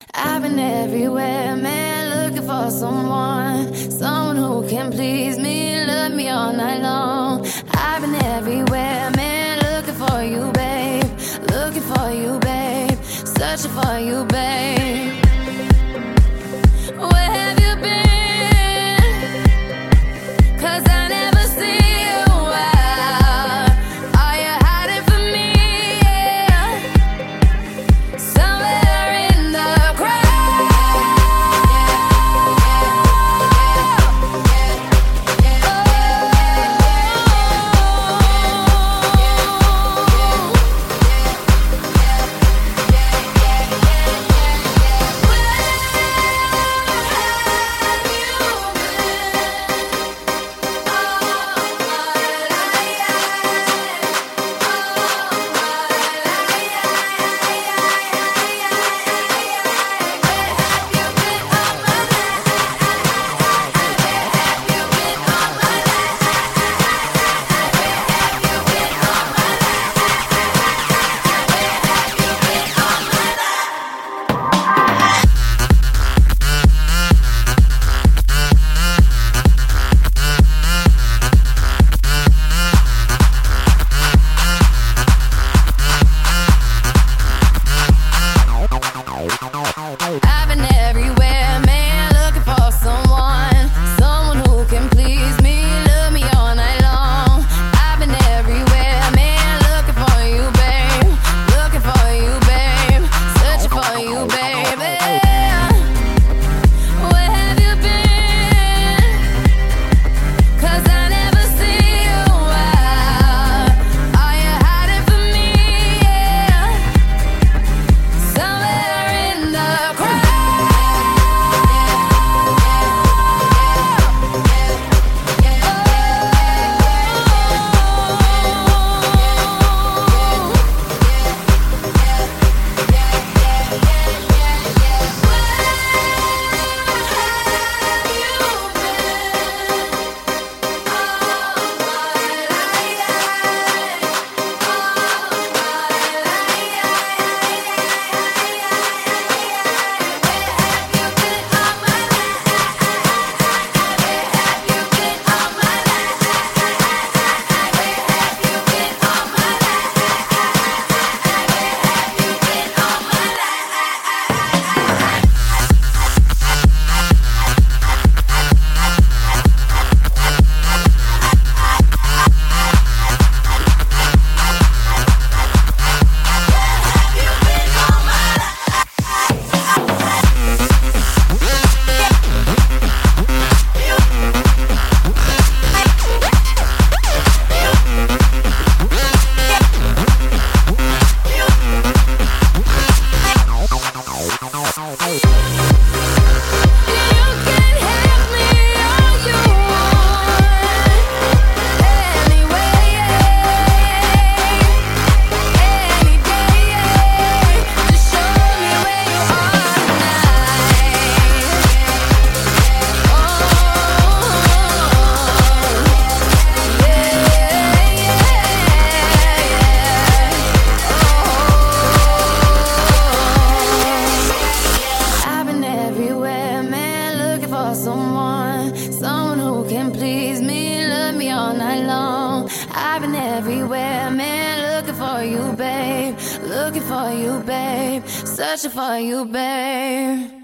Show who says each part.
Speaker 1: I've been everywhere, man, looking for someone who can please me, love me all night long. I've been everywhere, man, looking for you, babe, searching for you, babe. Where have you been? 'Cause I never see you out. Are you hiding from me? Yeah. Somewhere in the crowd. I've been everywhere, man, looking for someone who can please me, love me all night long. I've been everywhere, man, looking for you, babe, searching for you, baby. Where have you been? 'Cause I never see you out. Are you hiding from me? Yeah. Somewhere in the someone who can please me, love me all night long. I've been everywhere, man, looking for you, babe, searching for you, babe.